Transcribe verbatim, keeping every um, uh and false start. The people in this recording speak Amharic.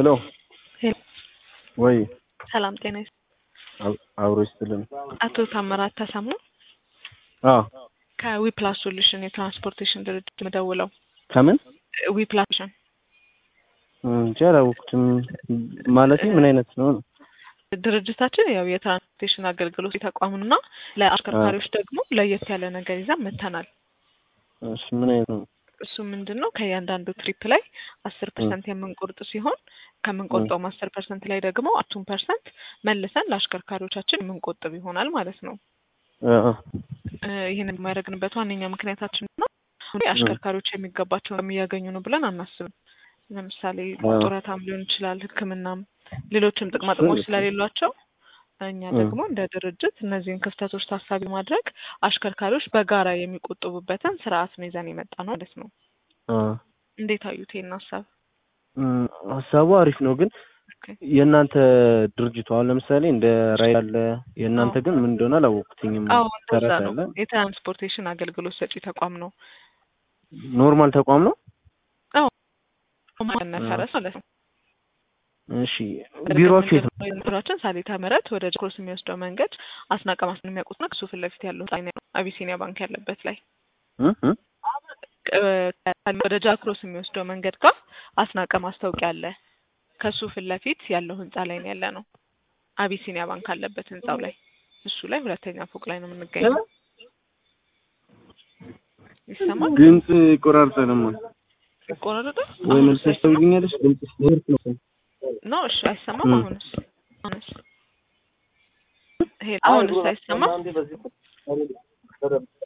ሄሎ ሄሎ ወይ ሰላም ጤና አብሮ ይስጥልን። አቶ ታምራት ተሰሙ አዎ ከዊፕላስ ሶሉሽን የትራንስፖርቴሽን ድርጅት መደውለው ከምን ዊፕላስ ጀራውክም ማለት ምን አይነት ነው? ድርጅታችን ያው የትራንስፖርቴሽን አገልግሎት ተቋሙና ለአሽከርካሪዎች ደግሞ ለየት ያለ ነገር ይዘን መተናል። እሺ ምን አይነት ነው? እሱ ምንድነው ከያንዳንዱ ትሪፕ ላይ አስር ፐርሰንት የምንቆርጥ ሲሆን ከምንቆርጠው አስር ፐርሰንት ላይ ደግሞ አራት ፐርሰንት መልሰን ለአሽከርካሪዎቻችን የምንቆጥብ ይሆናል ማለት ነው። አዎ ይሄንን የማያደርግንበት ዋነኛ ምክንያታችን ነው አሽከርካሪዎች የሚገባቸውን የሚያገኙ ነው ብለን አናስብም። ለምሳሌ ጡረታም ሊሆን ይችላል፣ ሕክምናም ሌሎችም ጥቅማ ጥቅሞች ስለሌሏቸው እኛ ደግሞ እንደ ድርጅት እነዚህን ክፍተቶች ታሳቢ ማድረግ አሽከርካሪዎች በጋራ የሚቆጥቡበትን ስርዓት ነው ይዘን የመጣ ነው ማለት ነው። አዎ እንዴት አዩት ይሄን ሐሳብ? ሐሳቡ አሪፍ ነው፣ ግን የእናንተ ድርጅቱ አሁን ለምሳሌ እንደ ራይድ አለ፣ የእናንተ ግን ምን እንደሆነ አላወቅኩትኝም። አዎ እንደዛ ነው። የትራንስፖርቴሽን አገልግሎት ሰጪ ተቋም ነው። ኖርማል ተቋም ነው? አዎ መነፈረስ ማለት ነው። እሺ ቢሮአችሁ የት ነው? ቢሮአችን ሳሊታ ምህረት ወደ ጃክሮስ የሚወስደው መንገድ አስናቀ ማስን የሚያውቁት ነው። ከሱ ፊት ለፊት ያለው አቢሲኒያ ባንክ ያለበት ላይ ወደ ጃክሮስ የሚወስደው መንገድ ጋር አስናቀ ማስታወቂያ አለ። ከሱ ፊት ለፊት ያለው ህንጻ ላይ ነው ያለ ነው። አቢሲኒያ ባንክ አለበት ህንጻው ላይ፣ እሱ ላይ ሁለተኛ ፎቅ ላይ ነው የምንገኘው። ይሰማል? ድምጽ ይቆራርጣል ነው ይቆራርጣል ወይ ነው ተስተውልኛለሽ? ድምጽ ስፖርት ነው ነው። እሺ አይሰማም? አሁንስ አሁንስ ሄሎ አሁንስ አይሰማም?